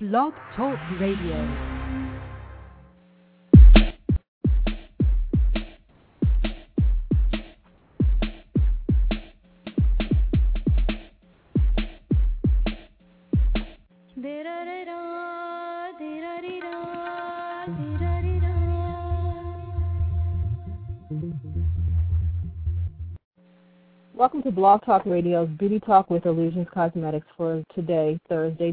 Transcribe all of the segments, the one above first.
Blog Talk Radio. Welcome to Blog Talk Radio's Beauty Talk with Illusions Cosmetics for today, Thursday,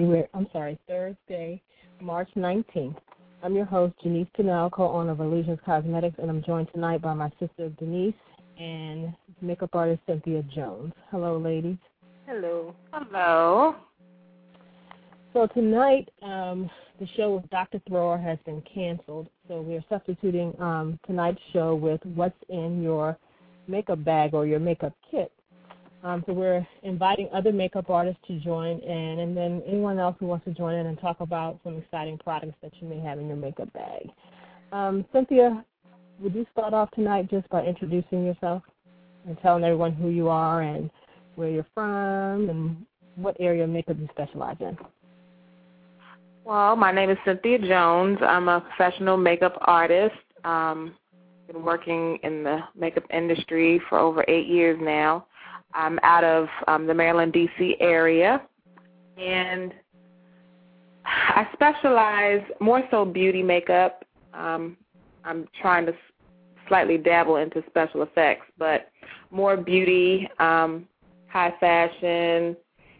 March 19th. I'm your host, Janice Pinnell, co-owner of Illusions Cosmetics, and I'm joined tonight by my sister, Denise, and makeup artist, Cynthia Jones. Hello, ladies. Hello. Hello. So tonight, the show with Dr. Thrower has been canceled, so we're substituting tonight's show with What's in Your Makeup Bag or Your Makeup Kit. So we're inviting other makeup artists to join in, and then anyone else who wants to join in and talk about some exciting products that you may have in your makeup bag. Cynthia, would you start off tonight just by introducing yourself and telling everyone who you are and where you're from and what area of makeup you specialize in? Well, my name is Cynthia Jones. I'm a professional makeup artist. Been working in the makeup industry for over 8 years now. I'm out of the Maryland, D.C. area, and I specialize more so beauty makeup. I'm trying to slightly dabble into special effects, but more beauty, high fashion,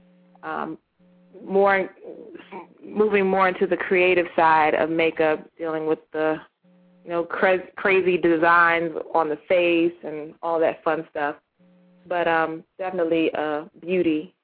moving more into the creative side of makeup, dealing with the crazy designs on the face and all that fun stuff. But definitely beauty.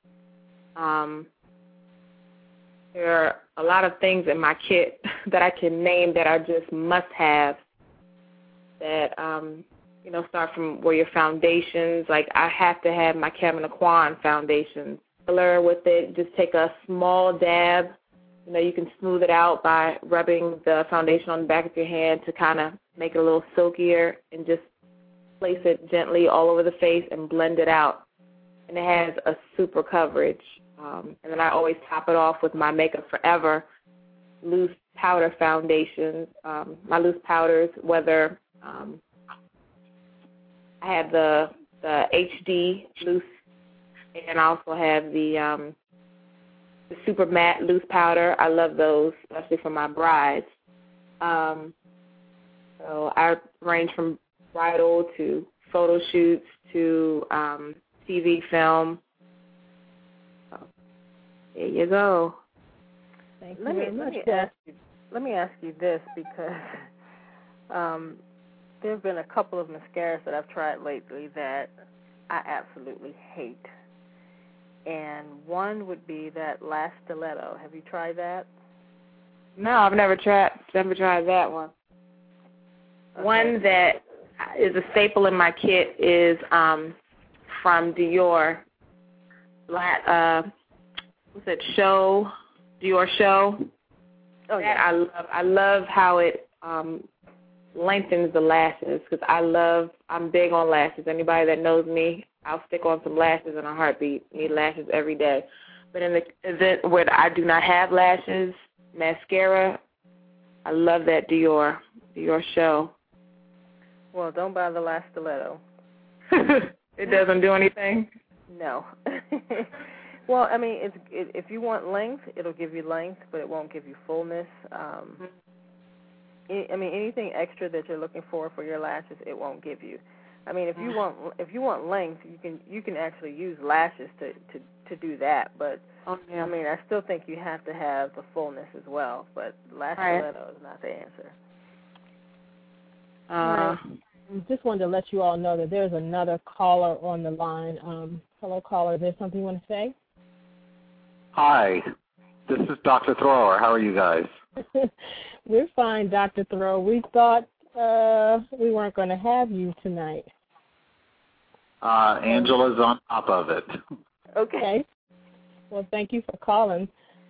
There are a lot of things in my kit that I can name that are just must-have that, start from where your foundations, like I have to have my Kevyn Aucoin foundation. Color with it, just take a small dab. You can smooth it out by rubbing the foundation on the back of your hand to kind of make it a little silkier and just place it gently all over the face and blend it out. And it has a super coverage. And then I always top it off with my Makeup Forever loose powder foundations. My loose powders, whether I have the HD loose, and I also have the super matte loose powder. I love those, especially for my brides. So I range from bridal to photo shoots to TV film. So there you go. Thank you very much. Let me ask you this, because there have been a couple of mascaras that I've tried lately that I absolutely hate. And one would be that Lash Stiletto. Have you tried that? No, I've never tried that one. Okay. One that is a staple in my kit is from Dior. What's it? Dior Show. Oh yeah. I love how it lengthens the lashes, because I'm big on lashes. Anybody that knows me, I'll stick on some lashes in a heartbeat. Need lashes every day. But in the event where I do not have lashes, mascara, I love that Dior Show. Well, don't buy the Lash Stiletto. It doesn't do anything? No. Well, I mean, if you want length, it'll give you length, but it won't give you fullness. Anything extra that you're looking for your lashes, it won't give you. I mean, if you want length, you can actually use lashes to do that. But I mean, I still think you have to have the fullness as well. But Lash Stiletto is not the answer. I just wanted to let you all know that there's another caller on the line. Hello, caller. Is there something you want to say? Hi, this is Dr. Thrower. How are you guys? We're fine, Dr. Thrower. We thought we weren't going to have you tonight. Angela's on top of it. Okay. Well, thank you for calling.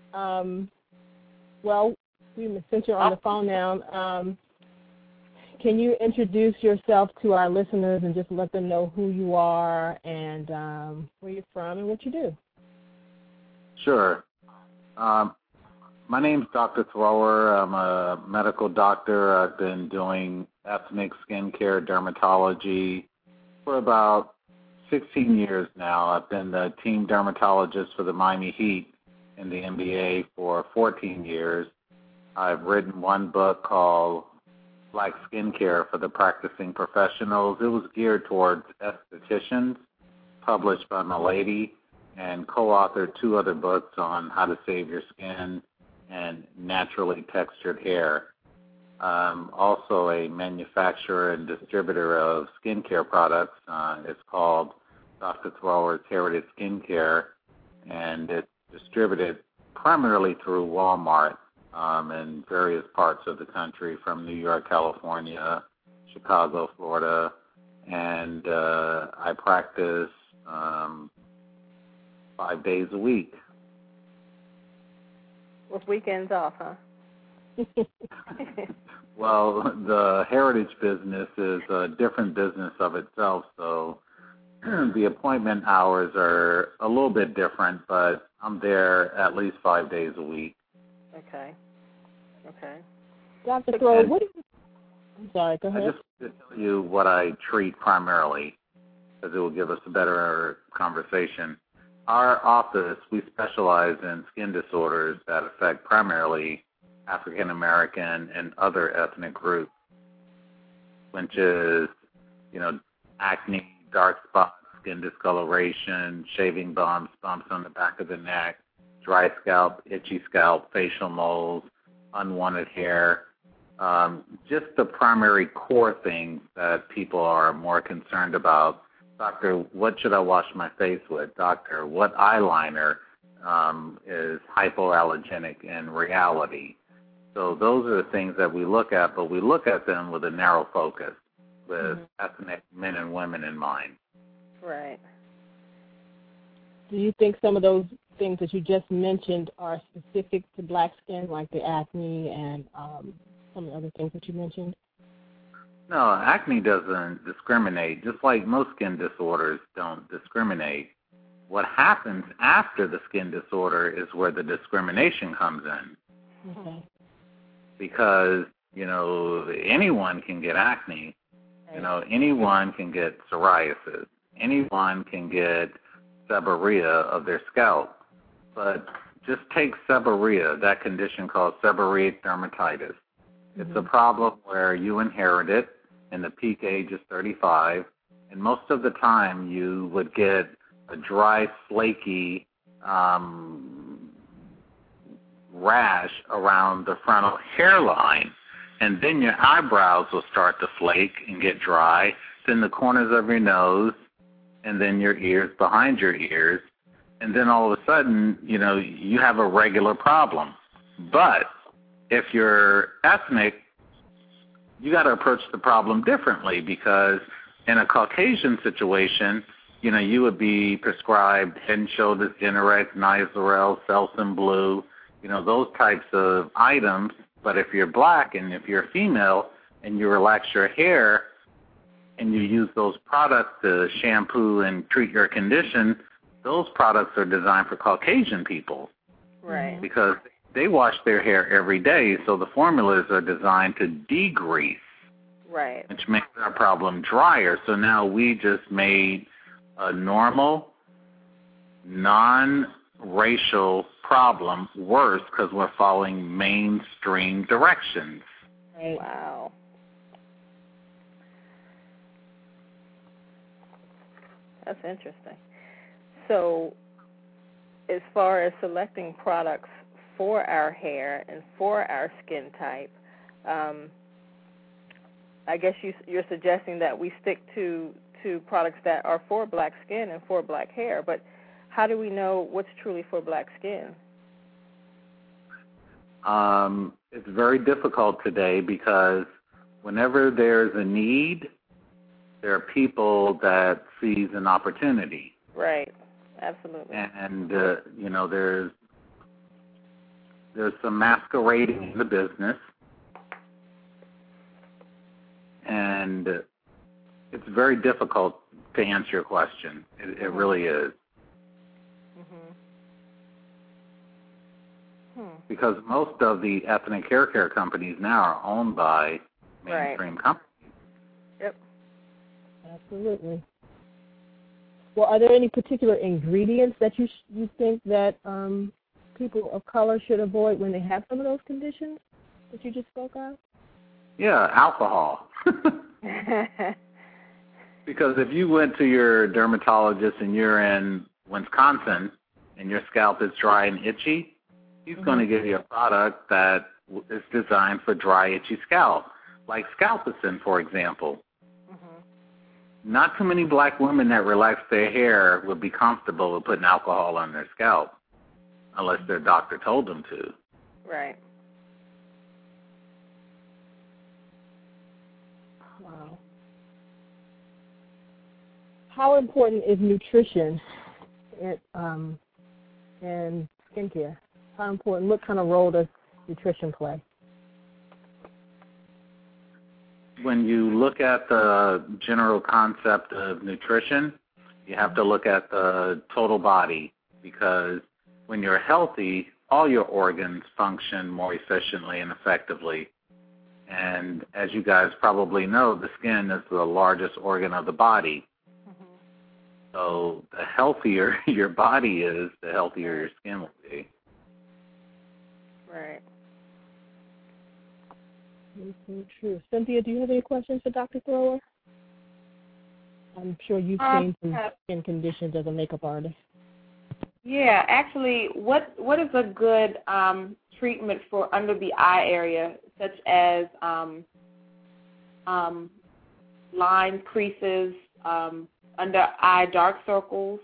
Well, since you're on the phone now, can you introduce yourself to our listeners and just let them know who you are and where you're from and what you do? Sure. My name's Dr. Thrower. I'm a medical doctor. I've been doing ethnic skincare dermatology for about 16 years now. I've been the team dermatologist for the Miami Heat in the NBA for 14 years. I've written one book called Black Skincare for the Practicing Professionals. It was geared towards estheticians, published by Milady, and co-authored 2 other books on how to save your skin and naturally textured hair. Also a manufacturer and distributor of skincare products. It's called Dr. Thrower's Heritage Skincare, and it's distributed primarily through Walmart in various parts of the country, from New York, California, Chicago, Florida, and I practice 5 days a week. With weekends off, huh? Well, the heritage business is a different business of itself, so the appointment hours are a little bit different, but I'm there at least 5 days a week. Okay. Dr. Thrower, what do you... I'm sorry, go ahead. I just want to tell you what I treat primarily, because it will give us a better conversation. Our office, we specialize in skin disorders that affect primarily African American and other ethnic groups, which is, acne, dark spots, skin discoloration, shaving bumps on the back of the neck, dry scalp, itchy scalp, facial moles, unwanted hair, just the primary core things that people are more concerned about. Doctor, what should I wash my face with? Doctor, what eyeliner is hypoallergenic in reality? So those are the things that we look at, but we look at them with a narrow focus, with ethnic men and women in mind. Right. Do you think some of those things that you just mentioned are specific to black skin, like the acne and some of the other things that you mentioned? No, acne doesn't discriminate, just like most skin disorders don't discriminate. What happens after the skin disorder is where the discrimination comes in. Okay. Because, anyone can get acne. Anyone can get psoriasis. Anyone can get seborrhea of their scalp. But just take seborrhea, that condition called seborrheic dermatitis. It's a problem where you inherit it, and the peak age is 35, and most of the time you would get a dry, flaky rash around the frontal hairline, and then your eyebrows will start to flake and get dry, then the corners of your nose, and then your ears behind your ears, and then all of a sudden, you have a regular problem. But if you're ethnic, you got to approach the problem differently, because in a Caucasian situation, you would be prescribed Head & Shoulders, Generex, Nizoral, Selsun Blue, those types of items. But if you're black and if you're female and you relax your hair and you use those products to shampoo and treat your condition, those products are designed for Caucasian people. Right. Because they wash their hair every day, so the formulas are designed to degrease, right, which makes our problem drier. So now we just made a normal, non-racial problem worse because we're following mainstream directions. Right. Wow. That's interesting. So as far as selecting products for our hair and for our skin type, I guess you're suggesting that we stick to products that are for black skin and for black hair, but how do we know what's truly for black skin? It's very difficult today because whenever there's a need, there are people that seize an opportunity. Right, absolutely. And, there's some masquerading in the business, and it's very difficult to answer your question. It really is. Mm-hmm. Because most of the ethnic hair care companies now are owned by mainstream companies. Yep. Absolutely. Well, are there any particular ingredients that you think that people of color should avoid when they have some of those conditions that you just spoke of? Yeah, alcohol. Because if you went to your dermatologist and you're in Wisconsin and your scalp is dry and itchy, he's going to give you a product that is designed for dry, itchy scalp, like Scalpicin, for example. Not too many black women that relax their hair would be comfortable with putting alcohol on their scalp unless their doctor told them to. Right. Wow. How important is nutrition and skincare? How important? What kind of role does nutrition play? When you look at the general concept of nutrition, you have to look at the total body, because when you're healthy, all your organs function more efficiently and effectively. And as you guys probably know, the skin is the largest organ of the body. So the healthier your body is, the healthier your skin will be. Right. That's true. Cynthia, do you have any questions for Dr. Thrower? I'm sure you've seen some skin conditions as a makeup artist. Yeah, actually, what is a good treatment for under the eye area, such as line creases, under eye dark circles?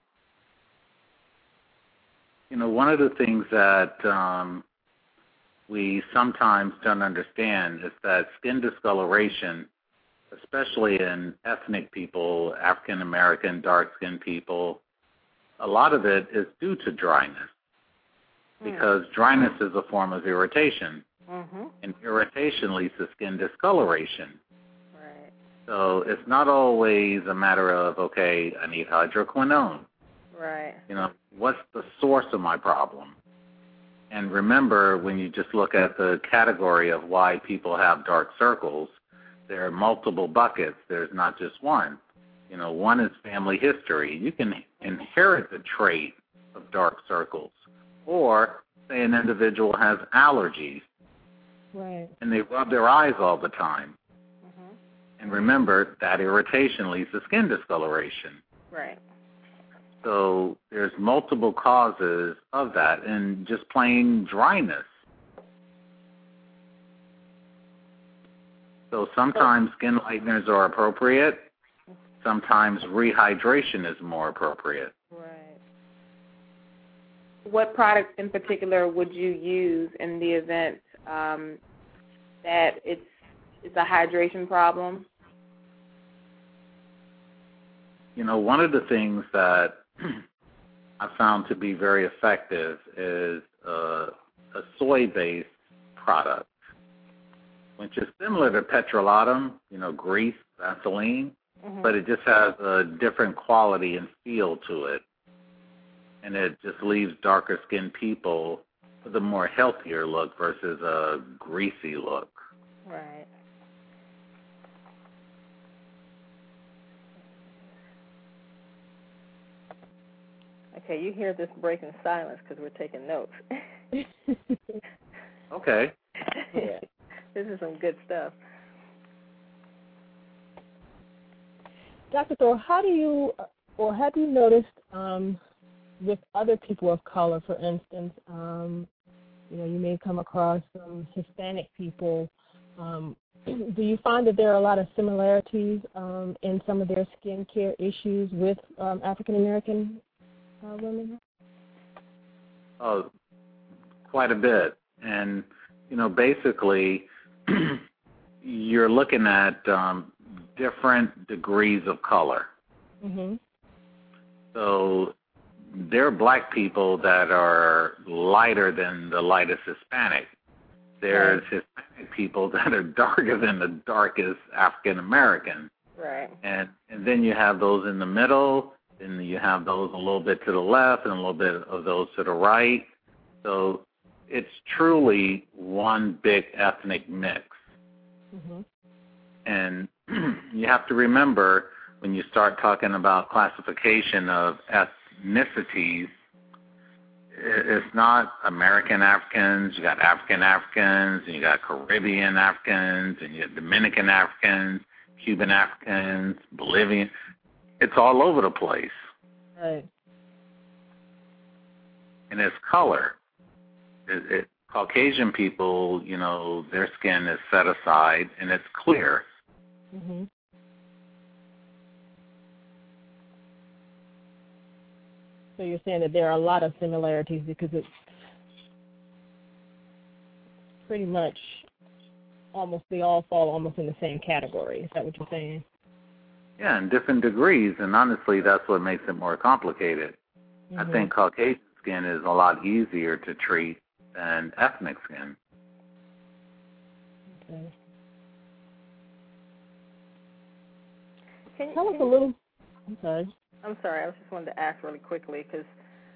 You know, one of the things that we sometimes don't understand is that skin discoloration, especially in ethnic people, African American, dark-skinned people, a lot of it is due to dryness, because dryness is a form of irritation, and irritation leads to skin discoloration. Right. So it's not always a matter of, okay, I need hydroquinone. Right. You know, what's the source of my problem? And remember, when you just look at the category of why people have dark circles, there are multiple buckets. There's not just one. You know, one is family history. You can inherit the trait of dark circles. Or, say an individual has allergies, Right. and they rub their eyes all the time. And remember, that irritation leads to skin discoloration. Right. So there's multiple causes of that, and just plain dryness. So sometimes skin lighteners are appropriate. Sometimes rehydration is more appropriate. Right. What products in particular would you use in the event that it's a hydration problem? You know, one of the things that I found to be very effective is a soy-based product, which is similar to petrolatum, you know, grease, Vaseline, but it just has a different quality and feel to it. And it just leaves darker skinned people with a more healthier look versus a greasy look. Right. Okay, you hear this breaking silence because we're taking notes. Okay. Yeah. This is some good stuff. Dr. Thor, how do you, or have you noticed with other people of color, for instance, you know, you may come across some Hispanic people. Do you find that there are a lot of similarities in some of their skin care issues with African American women? Oh, quite a bit. And, you know, basically, you're looking at different degrees of color. So there are black people that are lighter than the lightest Hispanic. There's Hispanic people that are darker than the darkest African American. Right. And then you have those in the middle, and you have those a little bit to the left and a little bit of those to the right. So it's truly one big ethnic mix. Mm-hmm. And you have to remember, when you start talking about classification of ethnicities, it's not American Africans. You got African Africans, and you got Caribbean Africans, and you got Dominican Africans, Cuban Africans, Bolivian. It's all over the place. Right. And it's color. Caucasian people, their skin is set aside and it's clear. Mm-hmm. So you're saying that there are a lot of similarities because it's pretty much they all fall almost in the same category. Is that what you're saying? Yeah, in different degrees, and honestly, that's what makes it more complicated. Mm-hmm. I think Caucasian skin is a lot easier to treat than ethnic skin. Okay. Tell us a little. I'm sorry. I just wanted to ask really quickly because,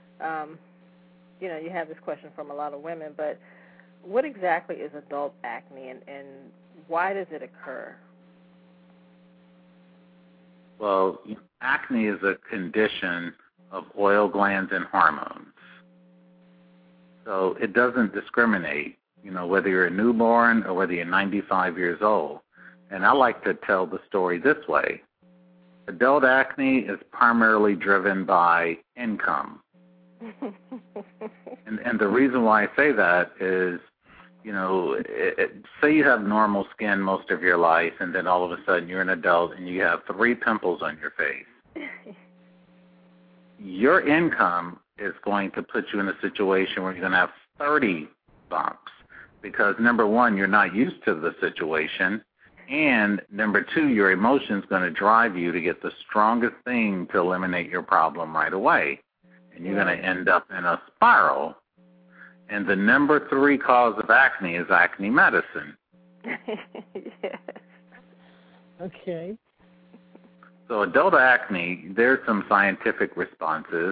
you have this question from a lot of women, but what exactly is adult acne and why does it occur? Well, acne is a condition of oil glands and hormones. So it doesn't discriminate, whether you're a newborn or whether you're 95 years old. And I like to tell the story this way. Adult acne is primarily driven by income. and the reason why I say that is, say you have normal skin most of your life, and then all of a sudden you're an adult and you have 3 pimples on your face. Your income is going to put you in a situation where you're going to have 30 bumps because, number one, you're not used to the situation, and number 2, your emotion's going to drive you to get the strongest thing to eliminate your problem right away, and you're going to end up in a spiral. And the number 3 cause of acne is acne medicine. Yes. Okay. So adult acne, there's some scientific responses.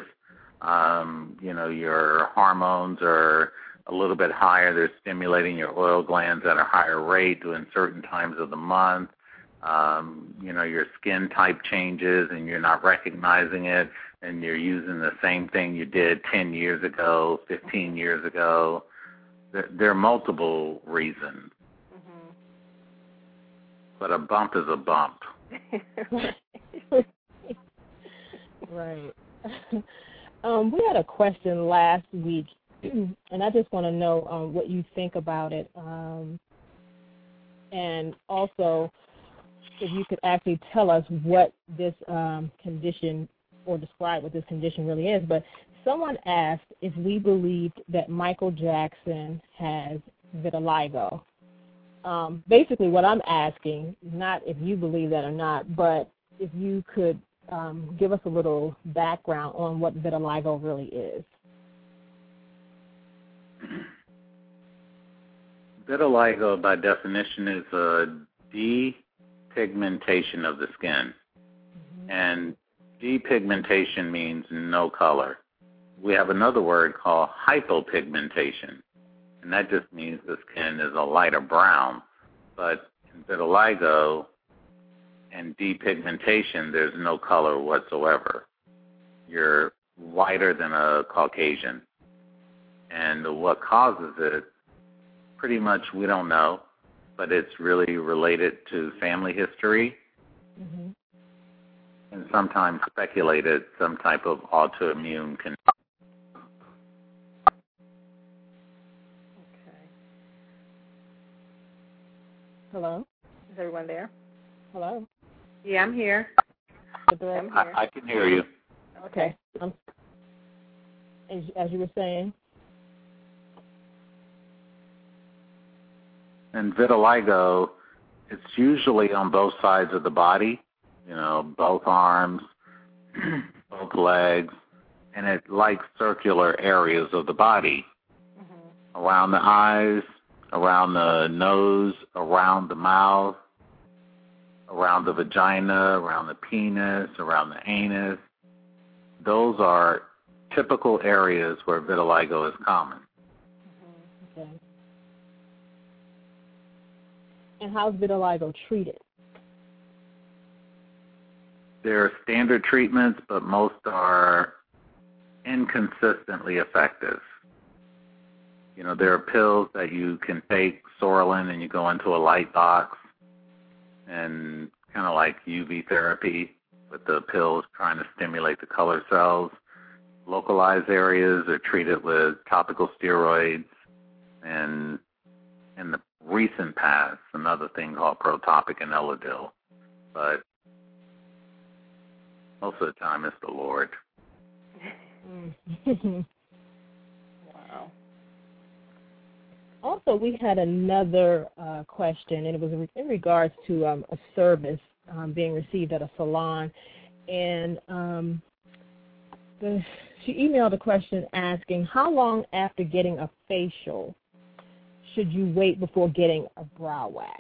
Your hormones are a little bit higher. They're stimulating your oil glands at a higher rate during certain times of the month. Your skin type changes and you're not recognizing it, and you're using the same thing you did 10 years ago, 15 years ago. There are multiple reasons. Mm-hmm. But a bump is a bump. Right. We had a question last week, and I just want to know what you think about it. And also, if you could actually tell us what this condition, or describe what this condition really is. But someone asked if we believed that Michael Jackson has vitiligo. Basically, what I'm asking, not if you believe that or not, but if you could give us a little background on what vitiligo really is. Vitiligo, by definition, is a depigmentation of the skin. Mm-hmm. And depigmentation means no color. We have another word called hypopigmentation, and that just means the skin is a lighter brown. But in vitiligo and depigmentation, there's no color whatsoever. You're whiter than a Caucasian. And what causes it, pretty much we don't know, but it's really related to family history. Mm-hmm. And sometimes speculated some type of autoimmune condition. Okay. Hello? Is everyone there? Hello? Yeah, I'm here. I'm here. I can hear you. Okay. As you were saying? And vitiligo, it's usually on both sides of the body, both arms, both legs, and it likes circular areas of the body, mm-hmm. around the eyes, around the nose, around the mouth, around the vagina, around the penis, around the anus. Those are typical areas where vitiligo is common. Okay. And how's vitiligo treated? There are standard treatments, but most are inconsistently effective. You know, there are pills that you can take, Sorlin, and you go into a light box, and kind of like UV therapy with the pills trying to stimulate the color cells. Localized areas are treated with topical steroids, and in the recent past, another thing called Protopic and Elidel. But most of the time, it's the Lord. Wow. Also, we had another question, and it was in regards to a service being received at a salon. And she emailed a question asking, how long after getting a facial should you wait before getting a brow wax?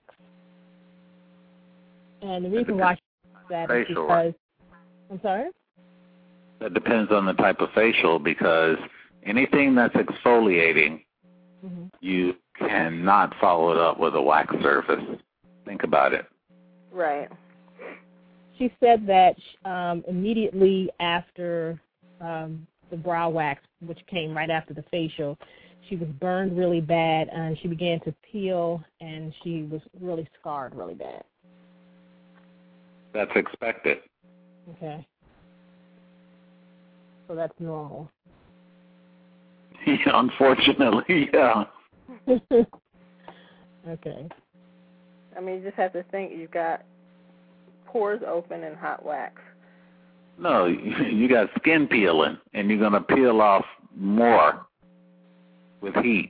And the reason why she said that is because, I'm sorry? That depends on the type of facial, because anything that's exfoliating, you cannot follow it up with a wax surface. Think about it. Right. She said that immediately after the brow wax, which came right after the facial, she was burned really bad, and she began to peel, and she was really scarred really bad. That's expected. Okay. So that's normal. Yeah, unfortunately, yeah. Okay. I mean, you just have to think you've got pores open and hot wax. No, you got skin peeling, and you're going to peel off more with heat.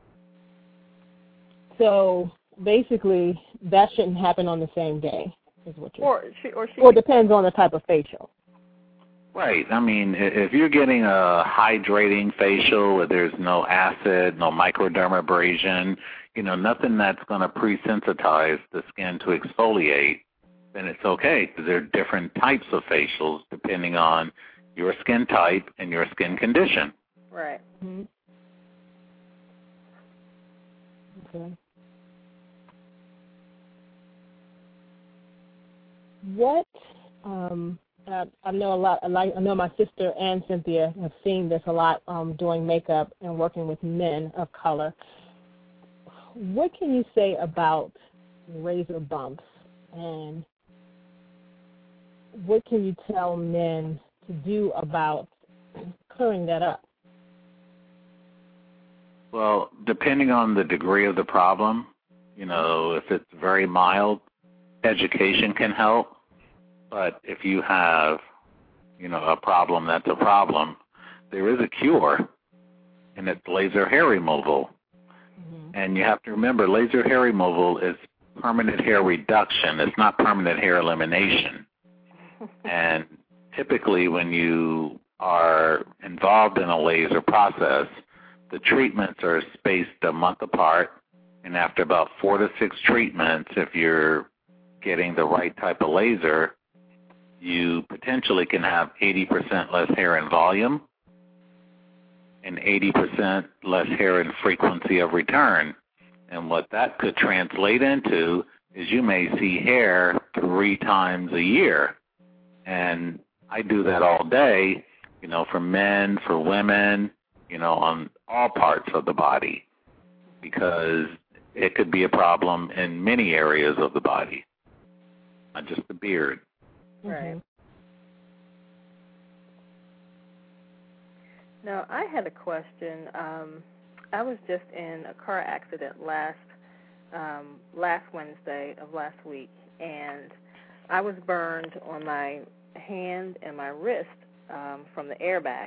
So basically, that shouldn't happen on the same day, is what you're saying. Or it depends on the type of facial. Right. I mean, if you're getting a hydrating facial where there's no acid, no microdermabrasion, you know, nothing that's going to pre-sensitize the skin to exfoliate, then it's okay, because there are different types of facials depending on your skin type and your skin condition. Right. Mm-hmm. Okay. What I know a lot. I know my sister and Cynthia have seen this a lot doing makeup and working with men of color. What can you say about razor bumps, and what can you tell men to do about clearing that up? Well, depending on the degree of the problem, you know, if it's very mild, education can help. But if you have, you know, a problem that's a problem, there is a cure, and it's laser hair removal. And you have to remember, laser hair removal is permanent hair reduction. It's not permanent hair elimination. And typically when you are involved in a laser process, the treatments are spaced a month apart. And after about 4 to 6 treatments, if you're getting the right type of laser, you potentially can have 80% less hair in volume and 80% less hair in frequency of return. And what that could translate into is you may see hair 3 times a year. And I do that all day, you know, for men, for women, you know, on all parts of the body, because it could be a problem in many areas of the body, not just the beard. Right. Now, I had a question. I was just in a car accident last Wednesday of last week, and I was burned on my hand and my wrist from the airbag.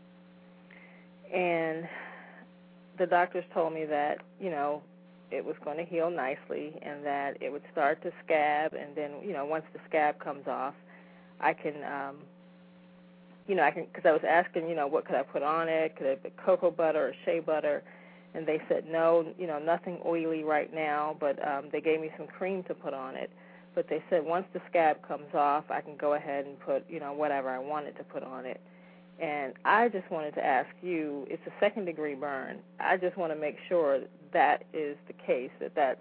And the doctors told me that, you know, it was going to heal nicely and that it would start to scab, and then, you know, once the scab comes off, I can, because I was asking, you know, what could I put on it? Could it be cocoa butter or shea butter? And they said, no, you know, nothing oily right now, but they gave me some cream to put on it. But they said once the scab comes off, I can go ahead and put, you know, whatever I wanted to put on it. And I just wanted to ask you, it's a second-degree burn. I just want to make sure that is the case, that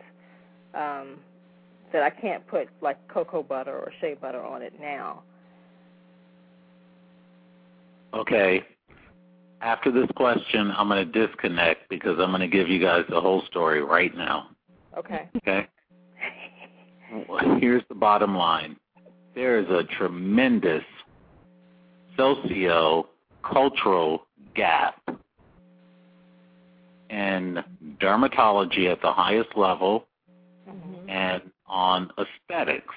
I can't put, like, cocoa butter or shea butter on it now. Okay. After this question, I'm going to disconnect because I'm going to give you guys the whole story right now. Okay. Okay? Here's the bottom line. There is a tremendous socio-cultural gap in dermatology at the highest level and on aesthetics,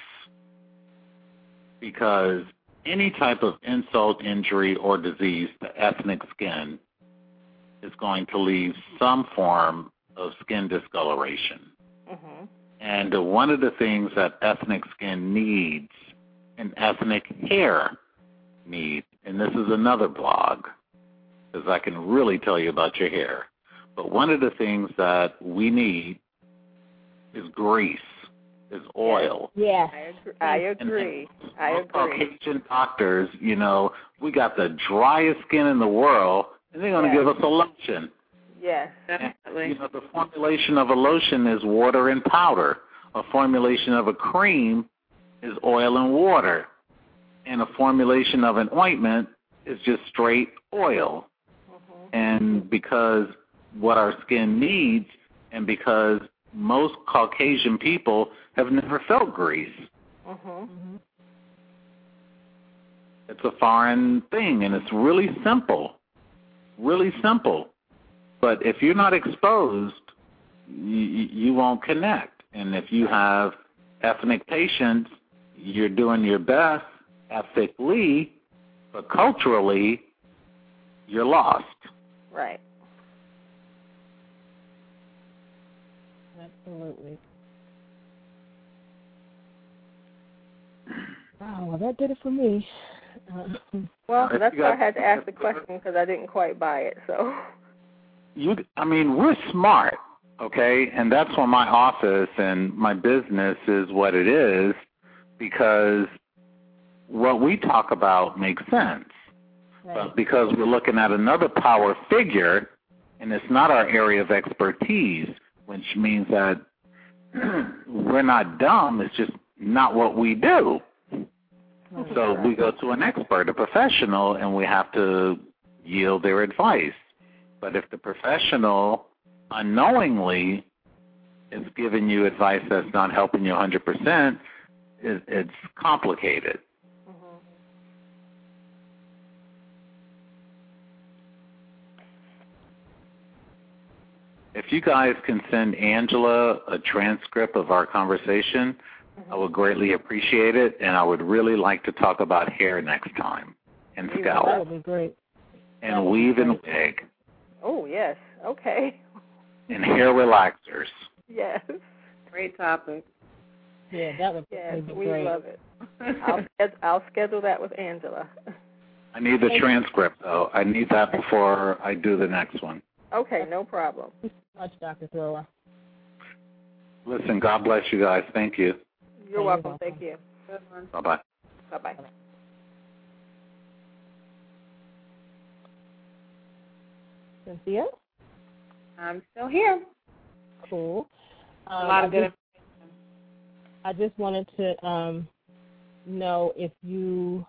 because any type of insult, injury, or disease to ethnic skin is going to leave some form of skin discoloration. Mm-hmm. And one of the things that ethnic skin needs and ethnic hair needs, and this is another blog, because I can really tell you about your hair, but one of the things that we need is grease, is oil. Yeah. I agree. Caucasian doctors, you know, we got the driest skin in the world, and they're going to give us a lotion. Yes, definitely. And, you know, the formulation of a lotion is water and powder. A formulation of a cream is oil and water. And a formulation of an ointment is just straight oil. Mm-hmm. And because what our skin needs, and because most Caucasian people have never felt grease. Mm-hmm. It's a foreign thing, and it's really simple. Really simple. But if you're not exposed, you won't connect. And if you have ethnic patients, you're doing your best ethically, but culturally, you're lost. Right. Absolutely. Wow, well, that did it for me. Well, that's why I had to ask the question, because I didn't quite buy it. So, we're smart, okay? And that's why my office and my business is what it is, because what we talk about makes sense. Right. But because we're looking at another power figure, and it's not our area of expertise, which means that we're not dumb, it's just not what we do. So we go to an expert, a professional, and we have to yield their advice. But if the professional unknowingly is giving you advice that's not helping you 100%, it's complicated. mm-hmm. If you guys can send Angela a transcript of our conversation, I would greatly appreciate it, and I would really like to talk about hair next time, and scalp. That would be great. And weave and wig. Oh, yes. Okay. And hair relaxers. Yes. Great topic. Yeah, that would Yes, be we great. love it. I'll schedule that with Angela. I need the transcript, though. I need that before I do the next one. Okay, no problem. Thank you so much, Dr. Thrower. Listen, God bless you guys. Thank you. You're welcome. Thank you. Good one. Bye-bye. Bye-bye. Cynthia? I'm still here. Cool. A lot of good information. I just wanted to know if you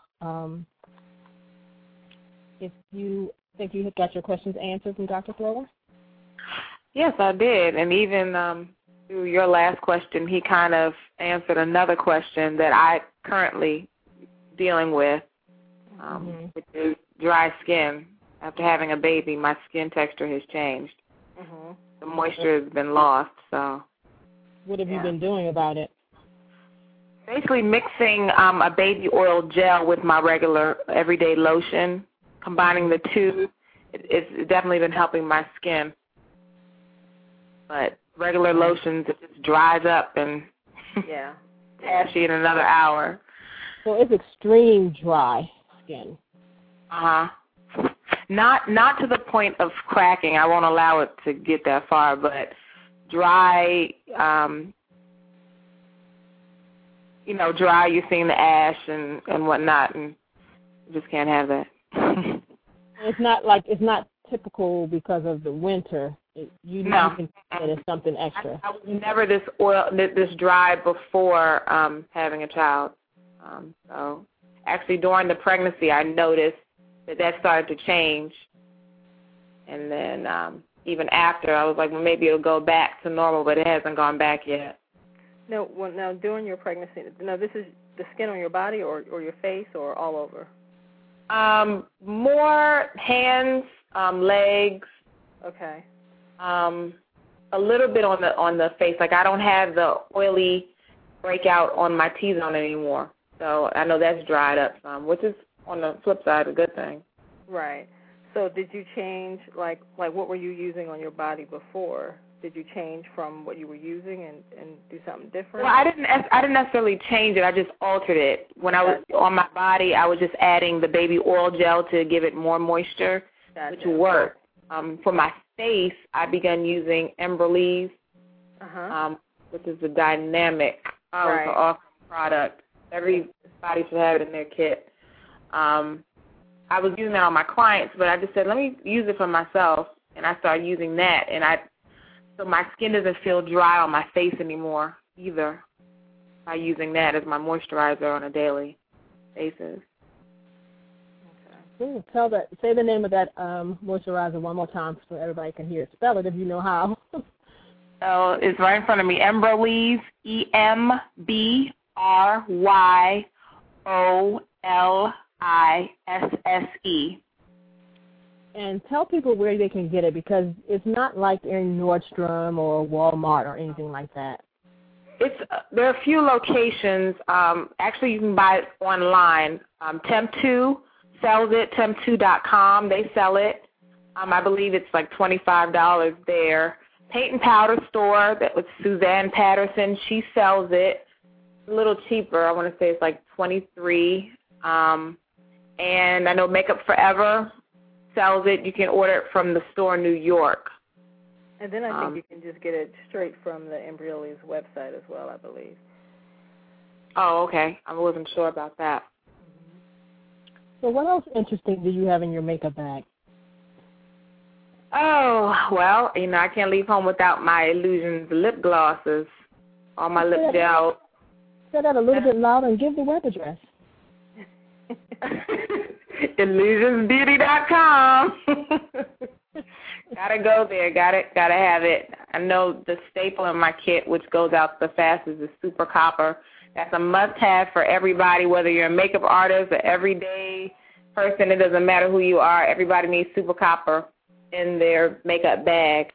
think you got your questions answered from Dr. Thrower? Yes, I did. And even through your last question, he kind of answered another question that I currently dealing with, which is dry skin. After having a baby, my skin texture has changed. Mm-hmm. The moisture has been lost. So, what have you been doing about it? Basically mixing a baby oil gel with my regular everyday lotion, combining the two. It's definitely been helping my skin. But regular lotions, it just dries up and ashy in another hour. So it's extreme dry skin. Not to the point of cracking. I won't allow it to get that far, but dry. Dry. You've seen the ash and whatnot, and you just can't have that. It's not typical because of the winter. You can get it something extra. I was never this dry before having a child. So actually during the pregnancy, I noticed that started to change. And then even after, I was like, well, maybe it'll go back to normal, but it hasn't gone back yet. No, well, now during your pregnancy, this is the skin on your body or your face or all over? More hands, legs. Okay. A little bit on the face. Like I don't have the oily breakout on my T-zone anymore. So I know that's dried up some, which is on the flip side a good thing. Right. So did you change, like what were you using on your body before? Did you change from what you were using and do something different? Well, I didn't necessarily change it. I just altered it. When I was on my body, I was just adding the baby oil gel to give it more moisture, which worked. For my face, I began using Embryolisse, which is a dynamic, it's an awesome product. Everybody should have it in their kit. I was using that on my clients, but I just said, let me use it for myself, and I started using that, so my skin doesn't feel dry on my face anymore either by using that as my moisturizer on a daily basis. Okay. Say the name of that moisturizer one more time so everybody can hear it. Spell it if you know how. So it's right in front of me. Embryolisse, EMBRYOLISSE. And tell people where they can get it because it's not like in Nordstrom or Walmart or anything like that. There are a few locations. Actually, you can buy it online. Temp2 sells it, temp2.com. They sell it. I believe it's like $25 there. Paint and Powder Store, that was Suzanne Patterson. She sells it a little cheaper. I want to say it's like $23. And I know Makeup Forever sells it. You can order it from the store in New York. And then I think you can just get it straight from the Embryolisse website as well, I believe. Oh, okay. I wasn't sure about that. So what else interesting do you have in your makeup bag? Oh, well, I can't leave home without my Illusions lip glosses, all my lip gel. Say that a little bit louder and give the web address. IllusionsBeauty.com. Gotta go there. Gotta have it. I know the staple in my kit, which goes out the fastest, is Super Copper. That's a must-have for everybody, whether you're a makeup artist or everyday person. It doesn't matter who you are. Everybody needs Super Copper in their makeup bag.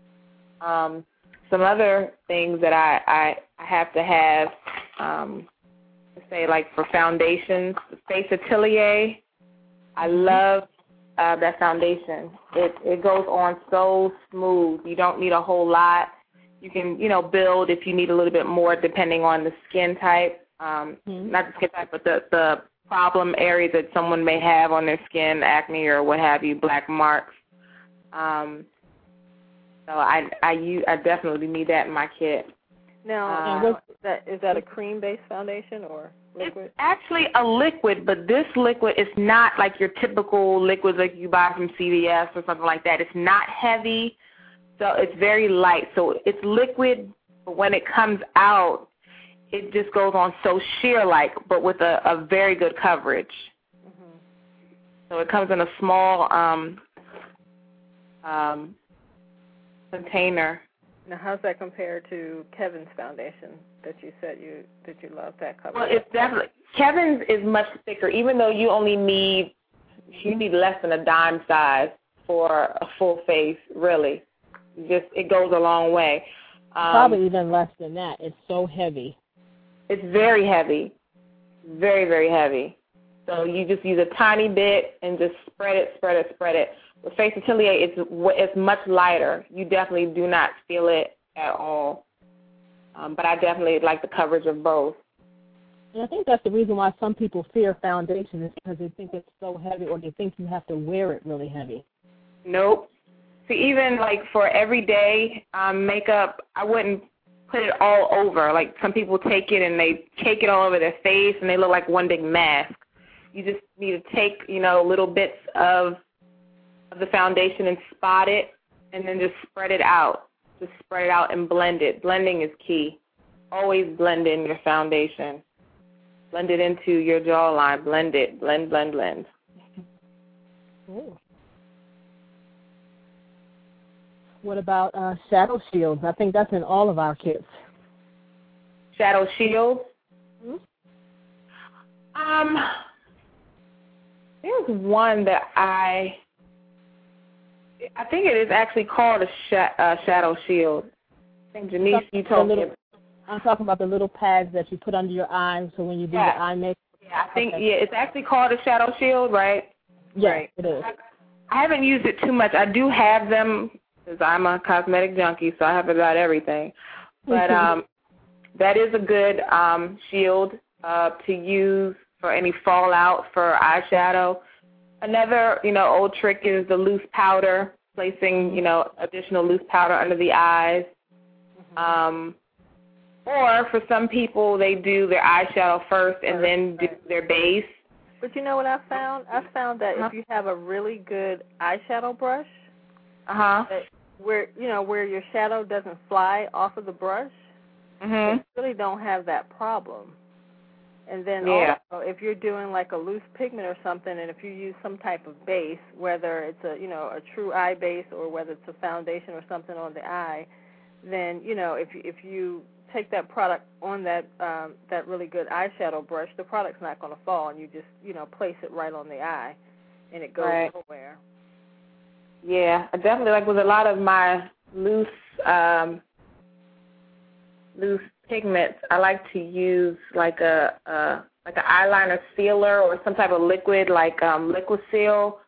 Some other things that I have to have, say like for foundations, Face Atelier. I love that foundation. It goes on so smooth. You don't need a whole lot. You can, build if you need a little bit more depending on the skin type. Not the skin type, but the problem areas that someone may have on their skin, acne or what have you, black marks. So I definitely need that in my kit. Now, is that a cream-based foundation or liquid? It's actually a liquid, but this liquid is not like your typical liquids like you buy from CVS or something like that. It's not heavy, so it's very light. So it's liquid, but when it comes out, it just goes on so sheer-like, but with a very good coverage. Mm-hmm. So it comes in a small container. Now, how's that compared to Kevin's foundation that you said you love that coverage? Well, it's definitely Kevin's is much thicker. Even though you need less than a dime size for a full face, really. It goes a long way. Probably even less than that. It's so heavy. It's very heavy, very, very heavy. So you just use a tiny bit and just spread it. With Face Atelier, it's much lighter. You definitely do not feel it at all. But I definitely like the coverage of both. And I think that's the reason why some people fear foundation is because they think it's so heavy or they think you have to wear it really heavy. Nope. See, even like for everyday makeup, I wouldn't put it all over. Like some people take it and they cake it all over their face and they look like one big mask. You just need to take, little bits of of the foundation and spot it, and then just spread it out. Just spread it out and blend it. Blending is key. Always blend in your foundation. Blend it into your jawline. Blend it. Blend, blend, blend. Ooh. What about shadow shields? I think that's in all of our kits. Shadow shields? Mm-hmm. There's one that I think it is actually called a shadow shield. I think Janice, you told me. I'm talking about the little pads that you put under your eyes, so when you do the eye makeup. Yeah, I think it's actually called a shadow shield, right? Yeah, right. It is. I haven't used it too much. I do have them because I'm a cosmetic junkie, so I have about everything. But that is a good shield to use for any fallout for eyeshadow. Another, old trick is the loose powder, placing, additional loose powder under the eyes. Or for some people, they do their eyeshadow first and then do their base. But you know what I found? I found that if you have a really good eyeshadow brush, that where your shadow doesn't fly off of the brush, you really don't have that problem. And then also, if you're doing like a loose pigment or something, and if you use some type of base, whether it's a true eye base or whether it's a foundation or something on the eye, then if you take that product on that really good eyeshadow brush, the product's not going to fall, and you just place it right on the eye, and it goes nowhere. Yeah, I definitely like with a lot of my loose pigments, I like to use like an eyeliner sealer or some type of liquid like Liquid Seal,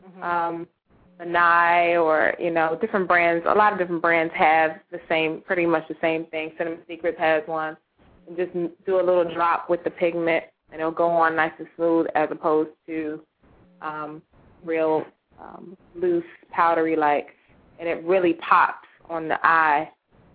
Benai, or different brands. A lot of different brands have pretty much the same thing. Cinema Secrets has one. And just do a little drop with the pigment, and it'll go on nice and smooth, as opposed to real loose, powdery like, and it really pops on the eye.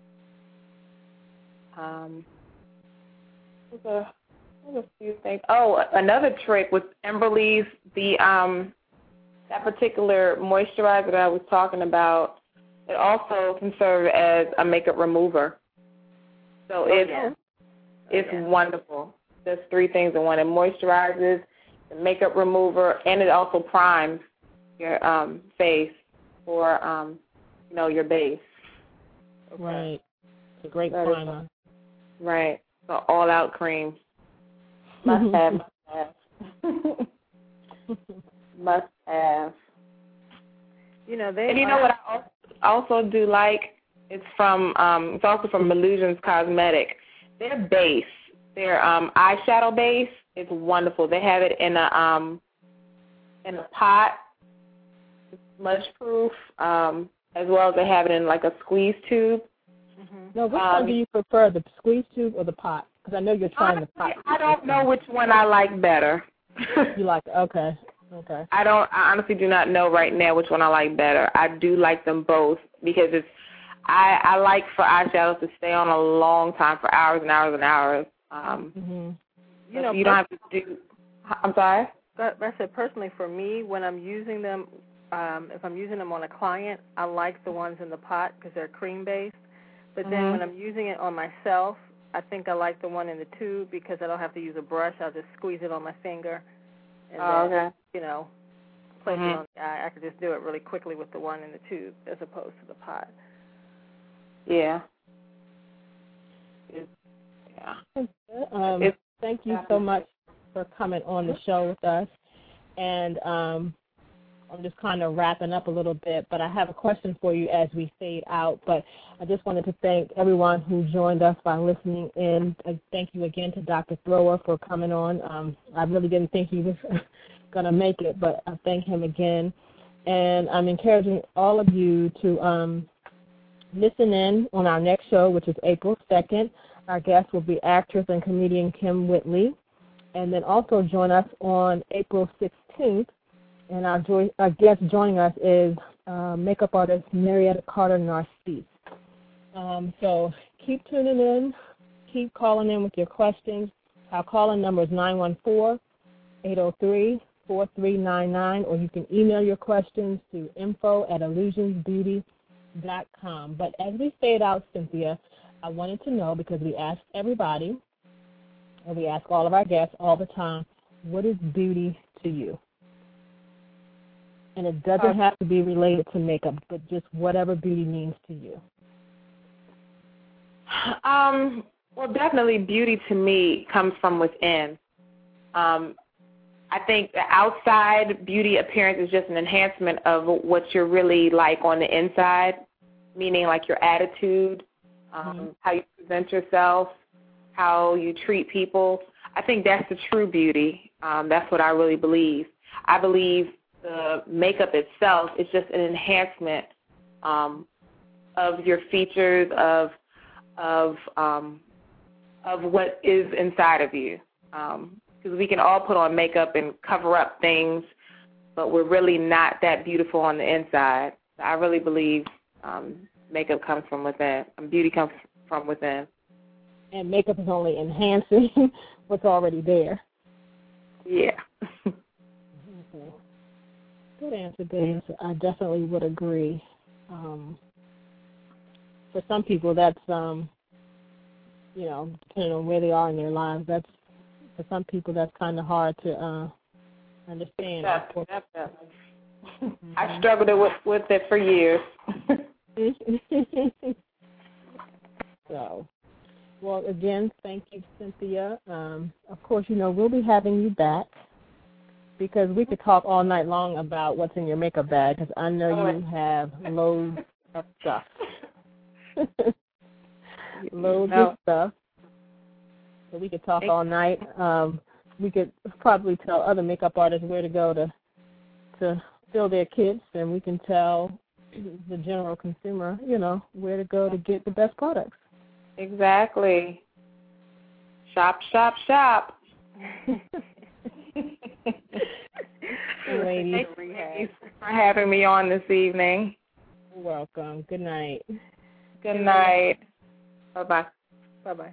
There's a few things. Oh, another trick with Emberlee's, that particular moisturizer that I was talking about, it also can serve as a makeup remover. So it's wonderful. There's 3 things in one. It moisturizes, the makeup remover, and it also primes your face for your base. Okay. Right. It's a great primer. Right. So all-out cream. Must have. Must have. What I also do like? It's also from Illusions Cosmetic. Their base, their eyeshadow base, is wonderful. They have it in a pot, smudge proof, as well as they have it in like a squeeze tube. No, which one do you prefer, the squeeze tube or the pot? Because I know you're trying the pot. I don't know which one I like better. You like it? Okay. I honestly do not know right now which one I like better. I do like them both because I like for eyeshadows to stay on a long time, for hours and hours and hours. You don't have to do. I'm sorry. I said personally for me, when I'm using them, if I'm using them on a client, I like the ones in the pot because they're cream based. But then when I'm using it on myself, I think I like the one in the tube because I don't have to use a brush. I'll just squeeze it on my finger. And then, place it on the eye. I could just do it really quickly with the one in the tube as opposed to the pot. Yeah. Thank you so much for coming on the show with us. And I'm just kind of wrapping up a little bit, but I have a question for you as we fade out. But I just wanted to thank everyone who joined us by listening in. Thank you again to Dr. Thrower for coming on. I really didn't think he was going to make it, but I thank him again. And I'm encouraging all of you to listen in on our next show, which is April 2nd. Our guest will be actress and comedian Kim Whitley. And then also join us on April 16th. And our guest joining us is makeup artist Marietta Carter Narcisse. So keep tuning in. Keep calling in with your questions. Our call-in number is 914-803-3733. 888-866-4399, or you can email your questions to info@illusionsbeauty.com. But as we fade out, Cynthia, I wanted to know, because we ask everybody, and we ask all of our guests all the time, what is beauty to you? And it doesn't have to be related to makeup, but just whatever beauty means to you. Well, definitely beauty to me comes from within. I think the outside beauty appearance is just an enhancement of what you're really like on the inside, meaning like your attitude, how you present yourself, how you treat people. I think that's the true beauty. That's what I really believe. I believe the makeup itself is just an enhancement of your features, of what is inside of you. Because we can all put on makeup and cover up things, but we're really not that beautiful on the inside. So I really believe makeup comes from within. Beauty comes from within. And makeup is only enhancing what's already there. Yeah. Okay. Good answer, good answer. I definitely would agree. For some people, that's, depending on where they are in their lives, for some people, that's kind of hard to understand. Definitely. I struggled with it for years. So, well, again, thank you, Cynthia. Of course, we'll be having you back, because we could talk all night long about what's in your makeup bag, because I know you have loads of stuff. Loads of stuff. So we could talk all night. We could probably tell other makeup artists where to go to fill their kits, and we can tell the general consumer, where to go to get the best products. Exactly. Shop, shop, shop. Ladies, thanks for having me on this evening. You're welcome. Good night. Good night. Bye-bye. Bye-bye.